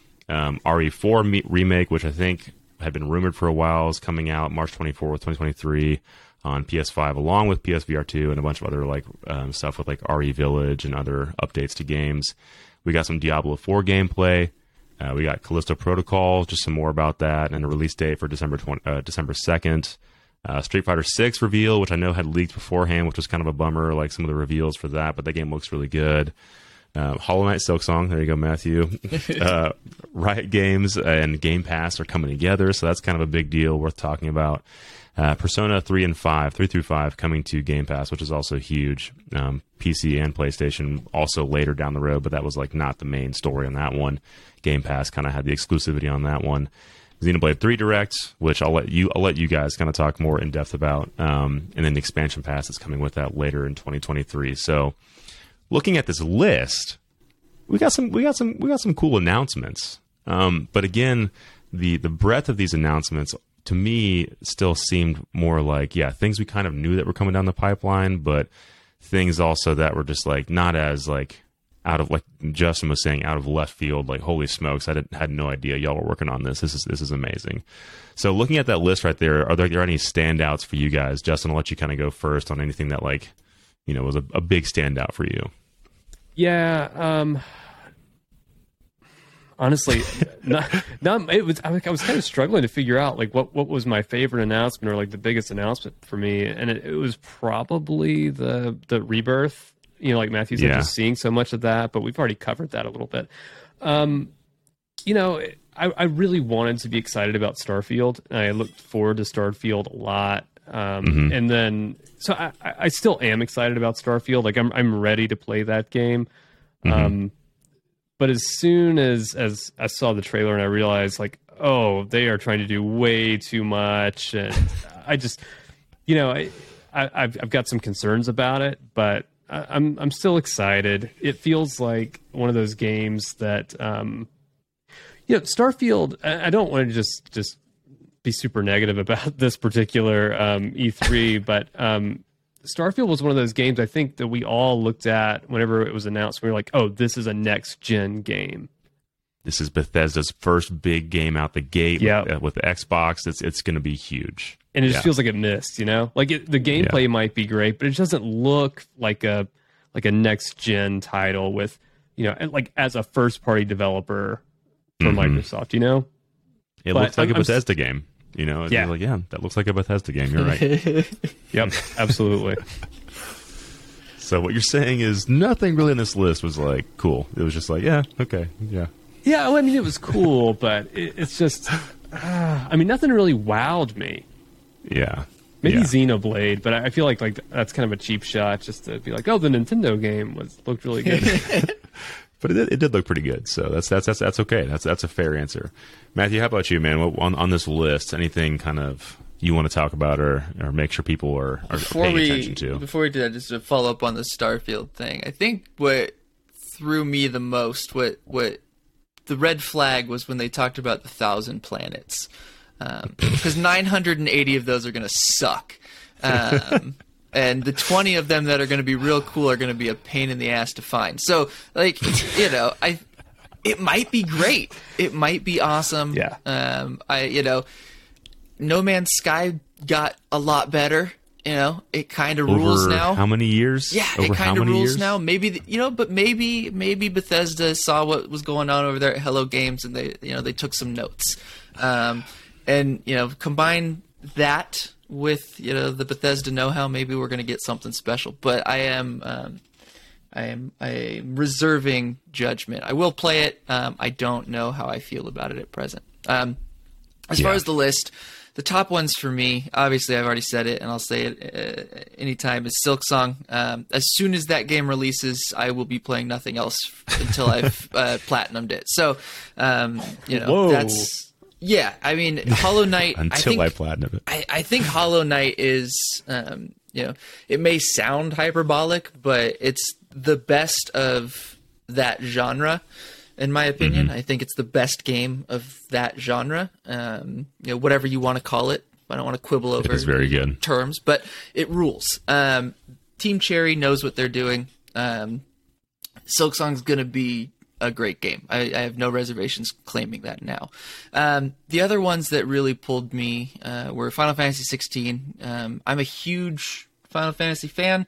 RE4 Remake, which I think had been rumored for a while, is coming out March 24th, 2023 on PS5, along with PSVR 2 and a bunch of other stuff with RE Village and other updates to games. We got some Diablo 4 gameplay. We got Callisto Protocol, just some more about that, and a release date for December 2nd. Street Fighter 6 reveal, which I know had leaked beforehand, which was kind of a bummer, like some of the reveals for that, but that game looks really good. Hollow Knight Silksong, there you go, Matthew. Riot Games and Game Pass are coming together, so that's kind of a big deal worth talking about. Persona 3 through 5 coming to Game Pass, which is also huge. PC and PlayStation also later down the road, but that was not the main story on that one. Game Pass kind of had the exclusivity on that one. Xenoblade 3 Direct, which I'll let you guys kind of talk more in depth about, and then the expansion pass is coming with that later in 2023. So, looking at this list, we got some cool announcements. But again, the breadth of these announcements to me still seemed more like things we kind of knew that were coming down the pipeline, but things also that were just not as out of, Justin was saying, out of left field, holy smokes, I had no idea y'all were working on this. This is amazing. So looking at that list right there, are there any standouts for you guys? Justin, I'll let you kind of go first on anything that was a big standout for you. Yeah, honestly, I was kind of struggling to figure out what was my favorite announcement or the biggest announcement for me, and it was probably the Rebirth. Like Matthew said, just seeing so much of that, but we've already covered that a little bit. I really wanted to be excited about Starfield. I looked forward to Starfield a lot. And then, so I still am excited about Starfield. I'm ready to play that game. But as soon as I saw the trailer and I realized they are trying to do way too much. And I just, I've got some concerns about it, but I'm still excited. It feels like one of those games that, Starfield, I don't want to just be super negative about this particular E3, but Starfield was one of those games I think that we all looked at whenever it was announced. We were like, oh, this is a next-gen game. This is Bethesda's first big game out the gate with the Xbox. It's going to be huge. And it just feels like it missed, the gameplay might be great, but it doesn't look like a next-gen title with, as a first-party developer for Microsoft, It looks like a Bethesda game. That looks like a Bethesda game. You're right. Yep, absolutely. So what you're saying is nothing really on this list was cool. It was just okay, yeah. Yeah, well, it was cool, but it's just, nothing really wowed me. Yeah. Maybe Xenoblade, but I feel like that's kind of a cheap shot just to be the Nintendo game looked really good. But it did look pretty good, so that's okay. That's a fair answer. Matthew, how about you, man? On this list, anything kind of you want to talk about or make sure people are paying attention to? Before we do that, just to follow up on the Starfield thing, I think what threw me the most, what the red flag was when they talked about the 1,000 planets, because 980 of those are going to suck. and the 20 of them that are going to be real cool are going to be a pain in the ass to find. So, like, it might be great. It might be awesome. Yeah. No Man's Sky got a lot better. It kind of rules now. How many years? Yeah, it kind of rules now. Maybe but maybe Bethesda saw what was going on over there at Hello Games, and they took some notes. And combine that with the Bethesda know-how, maybe we're going to get something special. But I am reserving judgment. I will play it. I don't know how I feel about it at present. As far as the list. The top ones for me, obviously I've already said it, and I'll say it anytime, is Silksong. As soon as that game releases, I will be playing nothing else until I've platinumed it. So, Whoa. That's... Yeah, I mean, Hollow Knight... Until I platinum it. I think Hollow Knight is, it may sound hyperbolic, but it's the best of that genre. In my opinion, I think it's the best game of that genre. Whatever you want to call it. I don't want to quibble over it is very good. Terms, but it rules. Team Cherry knows what they're doing. Silksong's going to be a great game. I have no reservations claiming that now. The other ones that really pulled me were Final Fantasy 16. I'm a huge Final Fantasy fan.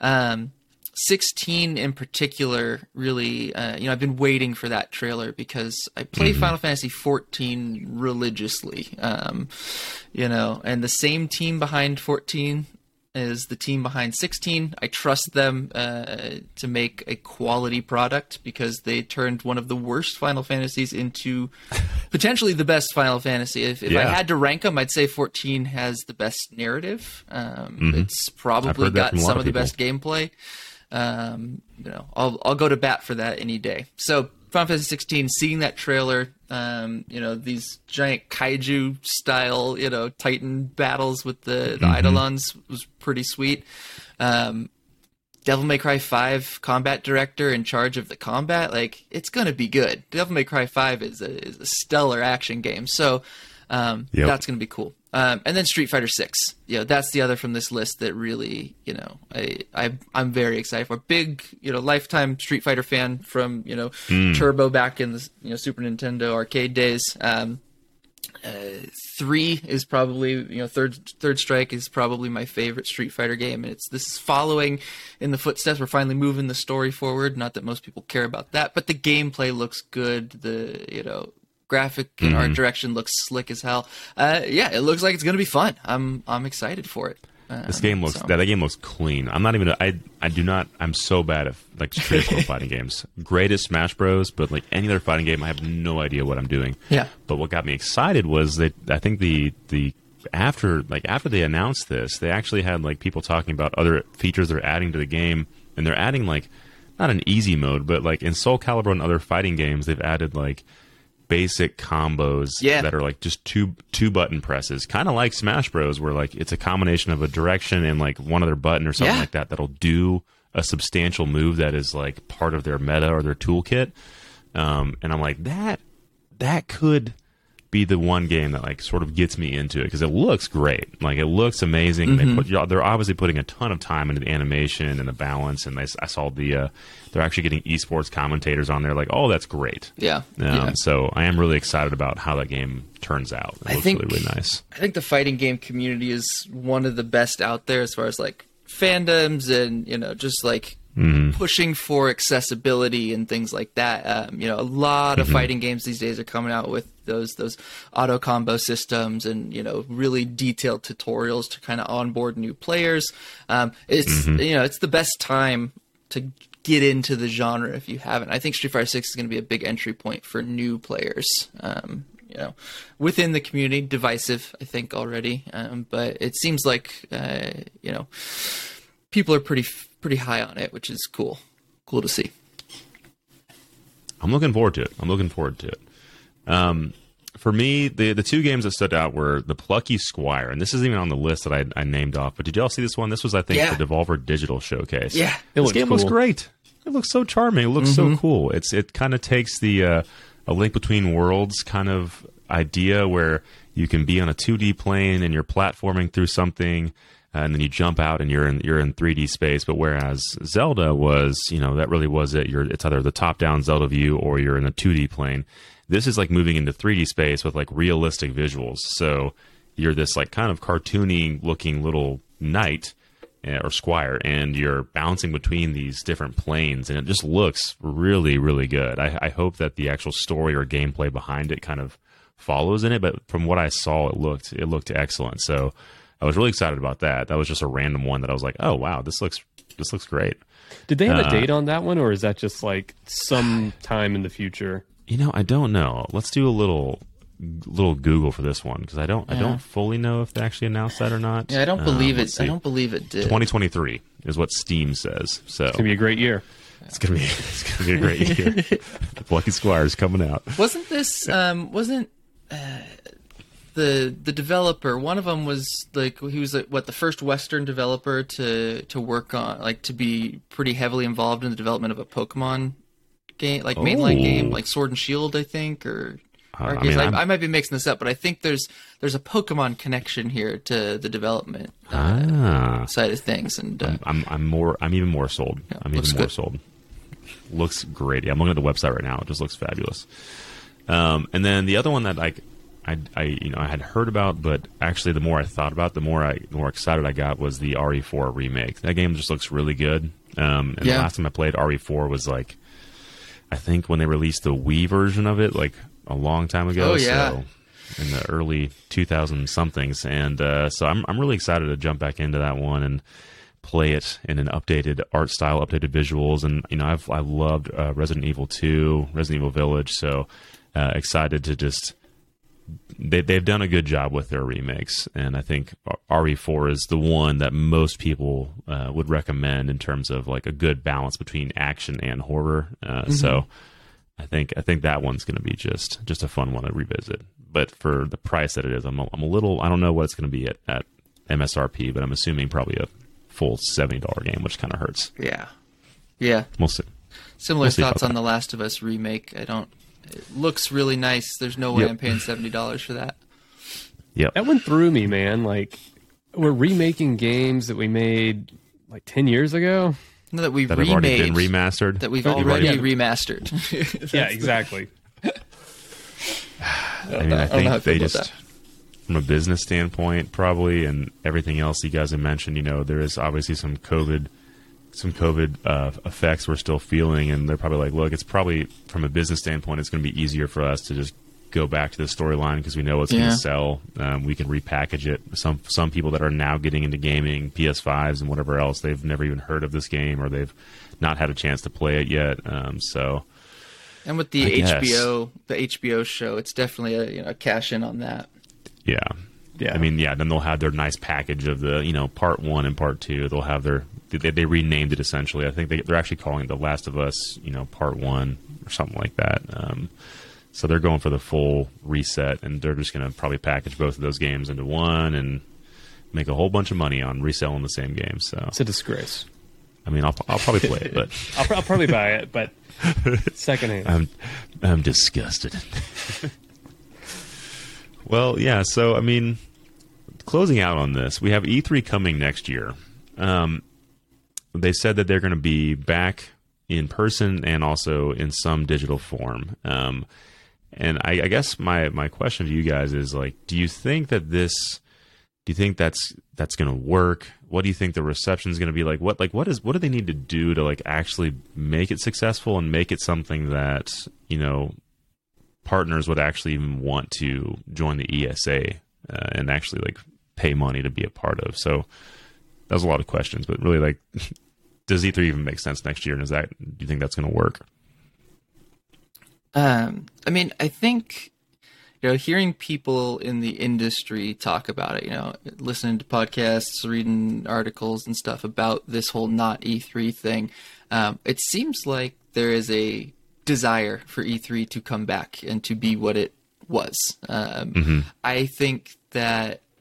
16 in particular, really, I've been waiting for that trailer because I play Final Fantasy 14 religiously, and the same team behind 14 is the team behind 16. I trust them to make a quality product because they turned one of the worst Final Fantasies into potentially the best Final Fantasy. If I had to rank them, I'd say 14 has the best narrative. It's probably got some of the best gameplay. I'll go to bat for that any day. So Final Fantasy 16, seeing that trailer, these giant kaiju style, Titan battles with the Eidolons was pretty sweet. Devil May Cry 5 combat director in charge of the combat, it's gonna be good. Devil May Cry 5 is a stellar action game, so that's gonna be cool. And then Street Fighter 6. That's the other from this list that really, I'm very excited for. Big, lifetime Street Fighter fan from, Turbo back in the, Super Nintendo arcade days. 3 is probably, Third Strike is probably my favorite Street Fighter game. And this is following in the footsteps. We're finally moving the story forward. Not that most people care about that, but the gameplay looks good. The, graphic and art direction looks slick as hell. It looks like it's going to be fun. I'm excited for it. This game looks that game looks clean. I'm so bad at traditional fighting games. Great at Smash Bros, but any other fighting game, I have no idea what I'm doing. Yeah. But what got me excited was that I think after they announced this, they actually had people talking about other features they're adding to the game, and they're adding not an easy mode, but in Soul Calibur and other fighting games, they've added basic combos that are just two button presses, kind of like Smash Bros, where it's a combination of a direction and one other button or something like that that'll do a substantial move that is part of their meta or their toolkit. And I'm that could be the one game that sort of gets me into it because it looks great. It looks amazing. They're obviously putting a ton of time into the animation and the balance. And I saw they're actually getting esports commentators on there. That's great. Yeah. So I am really excited about how that game turns out. It looks really, really nice. I think the fighting game community is one of the best out there as far as fandoms and just pushing for accessibility and things like that. A lot of fighting games these days are coming out with those auto combo systems and really detailed tutorials to kind of onboard new players. It's the best time to get into the genre if you haven't. I think Street Fighter 6 is going to be a big entry point for new players. Within the community, divisive, I think already, but it seems like people are pretty high on it, which is cool to see. I'm looking forward to it. For me, the two games that stood out were the Plucky Squire, and this isn't even on the list that I named off, but did y'all see this one? This was, I think, the Devolver Digital Showcase. Yeah. This game looks great. It looks so charming. It looks so cool. It kind of takes the A Link Between Worlds kind of idea where you can be on a 2D plane and you're platforming through something. and then you jump out and you're in 3D space. But whereas Zelda was, that really was it. It's either the top-down Zelda view or you're in a 2D plane. This is like moving into 3D space with like realistic visuals. So you're this like kind of cartoony looking little knight or squire, and you're bouncing between these different planes, and it just looks really, really good. I hope that the actual story or gameplay behind it kind of follows in it, but from what I saw, it looked excellent. So I was really excited about that. That was just a random one that I was like, oh wow, this looks great. Did they have a date on that one, or is that just like some time in the future? I don't know. Let's do a little Google for this one, because I don't fully know if they actually announced that or not. Yeah, I don't believe it. I don't believe it did. 2023 is what Steam says. So it's gonna be a great year. It's gonna be a great year. The Plucky Squire's coming out. Wasn't this? The developer, one of them was like, he was the first Western developer to work on, like, to be pretty heavily involved in the development of a Pokemon game, like mainline game, like Sword and Shield, I think, or I might be mixing this up, but I think there's a Pokemon connection here to the development side of things, and I'm even more sold. Yeah, I'm even more sold. Looks great. Yeah, I'm looking at the website right now. It just looks fabulous. And then the other one that I had heard about, but actually the more I thought about, the more excited I got was the RE4 remake. That game just looks really good. And the last time I played RE4 was like, I think when they released the Wii version of it, like a long time ago. Oh yeah. So in the early 2000 somethings, and so I'm really excited to jump back into that one and play it in an updated art style, updated visuals, and I loved Resident Evil 2, Resident Evil Village, so excited to just. They've done a good job with their remakes, and I think RE4 is the one that most people would recommend in terms of like a good balance between action and horror. So I think that one's going to be just a fun one to revisit. But for the price that it is, I'm a little, I don't know what it's going to be at MSRP, but I'm assuming probably a full $70 game, which kind of hurts. Yeah. We'll see. Similar thoughts on the Last of Us remake. It looks really nice. There's no way I'm paying $70 for that. Yep. That went through me, man. Like, we're remaking games that we made like 10 years ago. No, that we've that have already been remastered. That we've already remastered. Yeah, exactly. I think they just, from a business standpoint, probably, and everything else you guys have mentioned, there is obviously some COVID effects we're still feeling, and they're probably like, look, it's probably from a business standpoint, it's going to be easier for us to just go back to the storyline because we know it's going to sell. We can repackage it. Some people that are now getting into gaming, PS5s and whatever else, they've never even heard of this game, or they've not had a chance to play it yet. And with the HBO show, it's definitely a cash in on that. Yeah. I mean, then they'll have their nice package of the part 1 and part 2. They'll have they renamed it essentially. I think they're actually calling it The Last of Us, part 1 or something like that. So they're going for the full reset, and they're just going to probably package both of those games into one and make a whole bunch of money on reselling the same game. So it's a disgrace. I mean, I'll probably play it, but I'll probably buy it, but secondhand. I'm disgusted. Well, yeah. So I mean, closing out on this, we have E3 coming next year. They said that they're going to be back in person and also in some digital form. And I guess my question to you guys is, like, do you think that's going to work? What do you think the reception is going to be like? What do they need to do to like actually make it successful and make it something that, partners would actually even want to join the ESA and actually like pay money to be a part of? So that was a lot of questions, but really, like, does E3 even make sense next year? And do you think that's going to work? I mean, I think, hearing people in the industry talk about it, listening to podcasts, reading articles and stuff about this whole not E3 thing, it seems like there is a desire for E3 to come back and to be what it was. I think that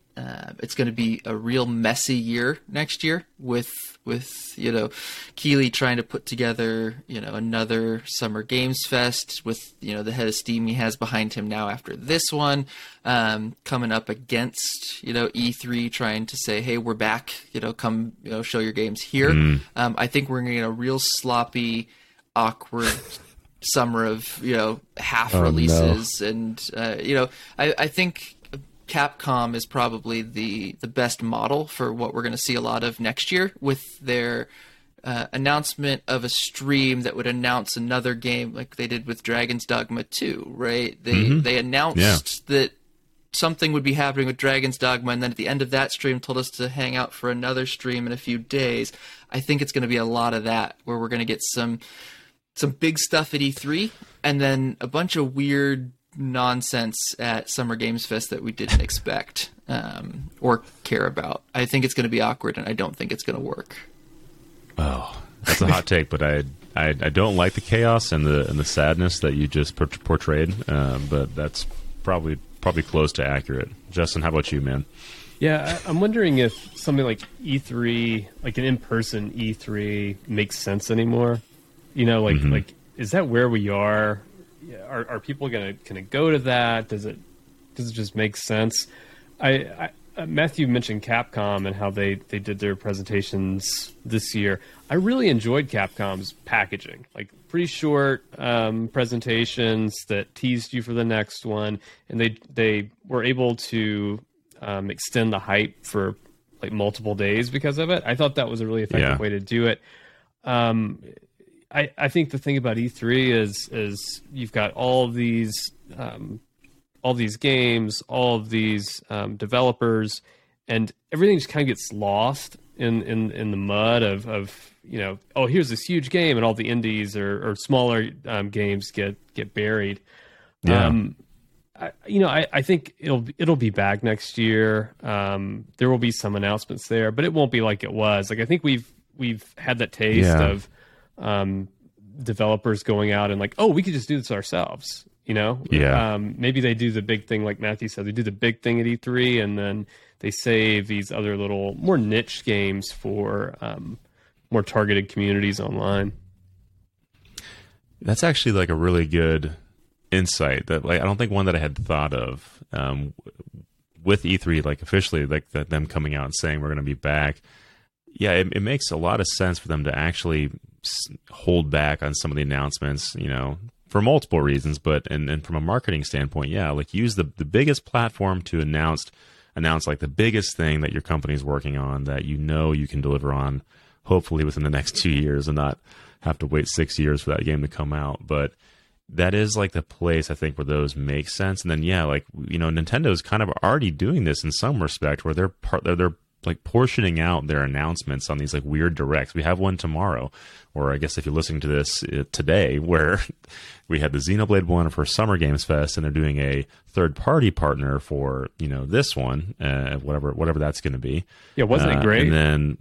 it's going to be a real messy year next year with Keighley trying to put together another Summer Games Fest with the head of steam he has behind him now after this one, coming up against E3 trying to say, hey, we're back, come show your games here. I think we're going to get a real sloppy, awkward summer of half releases. And I think Capcom is probably the best model for what we're going to see a lot of next year with their announcement of a stream that would announce another game like they did with Dragon's Dogma 2, right? They announced that something would be happening with Dragon's Dogma, and then at the end of that stream told us to hang out for another stream in a few days. I think it's going to be a lot of that, where we're going to get some big stuff at E3, and then a bunch of weird nonsense at Summer Games Fest that we didn't expect or care about. I think it's going to be awkward, and I don't think it's going to work. Oh, that's a hot take, but I don't like the chaos and the sadness that you just portrayed. But that's probably close to accurate. Justin, how about you, man? Yeah, I'm wondering if something like E3, like an in-person E3, makes sense anymore. Like is that where we are? Are people going to go to that? Does it just make sense? Matthew mentioned Capcom and how they did their presentations this year. I really enjoyed Capcom's packaging, like pretty short presentations that teased you for the next one, and they were able to extend the hype for like multiple days because of it. I thought that was a really effective way to do it. I think the thing about E3 is you've got all of these games, all of these developers, and everything just kind of gets lost in the mud of oh, here's this huge game, and all the indies or smaller games get buried. Yeah. I think it'll be back next year. There will be some announcements there, but it won't be like it was. Like I think we've had that taste of developers going out and like, oh, we could just do this ourselves, maybe they do the big thing, like Matthew said, they do the big thing at E3, and then they save these other little more niche games for more targeted communities online. That's actually like a really good insight that I don't think one that I had thought of with E3, like officially, like them coming out and saying we're going to be back. Yeah, it makes a lot of sense for them to actually hold back on some of the announcements, for multiple reasons. But and from a marketing standpoint, like use the biggest platform to announce like the biggest thing that your company's working on that you can deliver on, hopefully within the next 2 years, and not have to wait 6 years for that game to come out. But that is like the place I think where those make sense. And then Nintendo's kind of already doing this in some respect, where they're like portioning out their announcements on these like weird directs. We have one tomorrow, or I guess if you're listening to this today, where we had the Xenoblade one for Summer Games Fest, and they're doing a third-party partner for this one, whatever that's going to be. Yeah, wasn't it great? And then,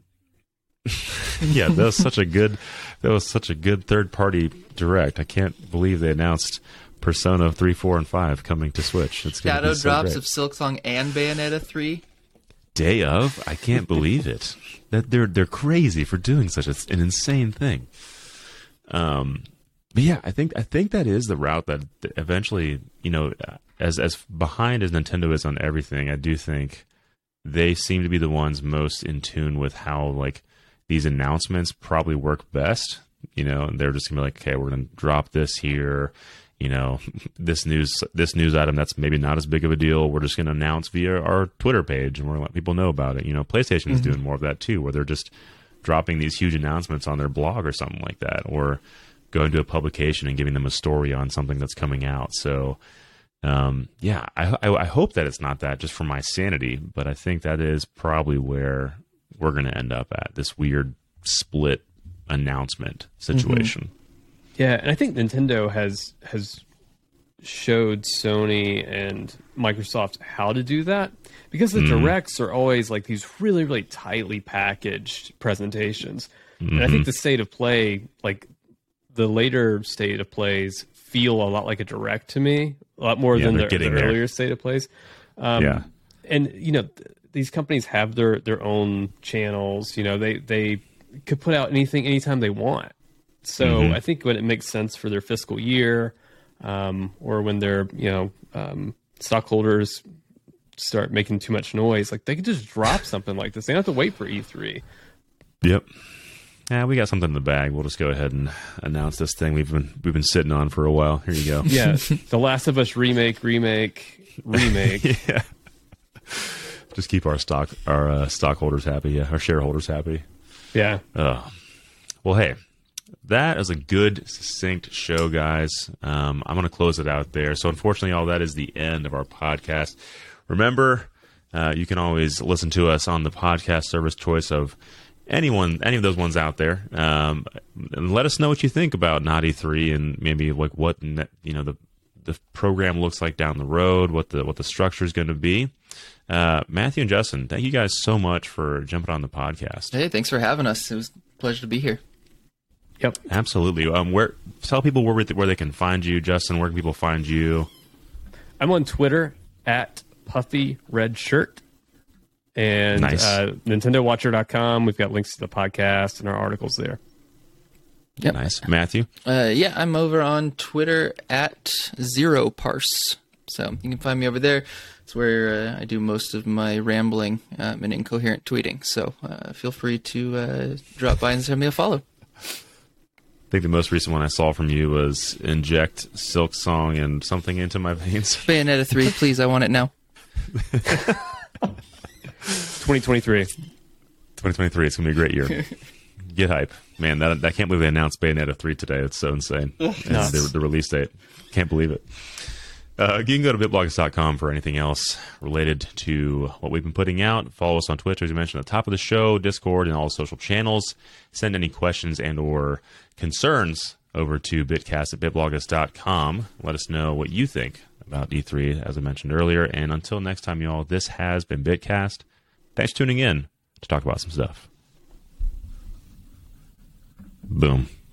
yeah, that was such a good third-party direct. I can't believe they announced Persona 3, 4, and 5 coming to Switch. It's Shadow drops of Silksong and Bayonetta 3. Day of, I can't believe it. That they're crazy for doing such an insane thing. But yeah, I think that is the route that eventually, as behind as Nintendo is on everything, I do think they seem to be the ones most in tune with how like these announcements probably work best. And they're just gonna be like, okay, we're gonna drop this here. This news item that's maybe not as big of a deal, we're just going to announce via our Twitter page, and we're going to let people know about it. PlayStation is doing more of that too, where they're just dropping these huge announcements on their blog or something like that, or going to a publication and giving them a story on something that's coming out. So, I hope that it's not that, just for my sanity, but I think that is probably where we're going to end up at, this weird split announcement situation. Yeah, and I think Nintendo has showed Sony and Microsoft how to do that, because the directs are always like these really, really tightly packaged presentations. And I think the state of play, like the later state of plays, feel a lot like a direct to me, a lot more than the earlier state of plays. And these companies have their own channels. They could put out anything anytime they want. So I think when it makes sense for their fiscal year, or when their stockholders start making too much noise, like they could just drop something like this. They don't have to wait for E3. Yep. Yeah, we got something in the bag. We'll just go ahead and announce this thing we've been sitting on for a while. Here you go. Yeah, The Last of Us remake. Yeah. Just keep our stockholders happy. Yeah, our shareholders happy. Yeah. Well, hey, that is a good, succinct show, guys. I'm going to close it out there. So, unfortunately, all that is the end of our podcast. Remember, you can always listen to us on the podcast service choice of any of those ones out there. And let us know what you think about Naughty 3 and maybe like what the program looks like down the road, what the structure is going to be. Matthew and Justin, thank you guys so much for jumping on the podcast. Hey, thanks for having us. It was a pleasure to be here. Yep, absolutely. Tell people where they can find you, Justin. Where can people find you? I'm on Twitter at Puffy Red Shirt, and nice. NintendoWatcher.com. We've got links to the podcast and our articles there. Yep. Nice, Matthew. Yeah, I'm over on Twitter at ZeroParse. So you can find me over there. It's where I do most of my rambling and incoherent tweeting. So feel free to drop by and send me a follow. I think the most recent one I saw from you was inject Silk Song and something into my veins. Bayonetta 3, please. I want it now. 2023. 2023. It's going to be a great year. Get hype. Man, I can't believe they announced Bayonetta 3 today. It's so insane. The release date. Can't believe it. You can go to bitbloggers.com for anything else related to what we've been putting out. Follow us on Twitter, as you mentioned at the top of the show, Discord, and all social channels. Send any questions and or concerns over to bitcast@bitbloggers.com. Let us know what you think about E3, as I mentioned earlier. And until next time, y'all, this has been Bitcast. Thanks for tuning in to talk about some stuff. Boom.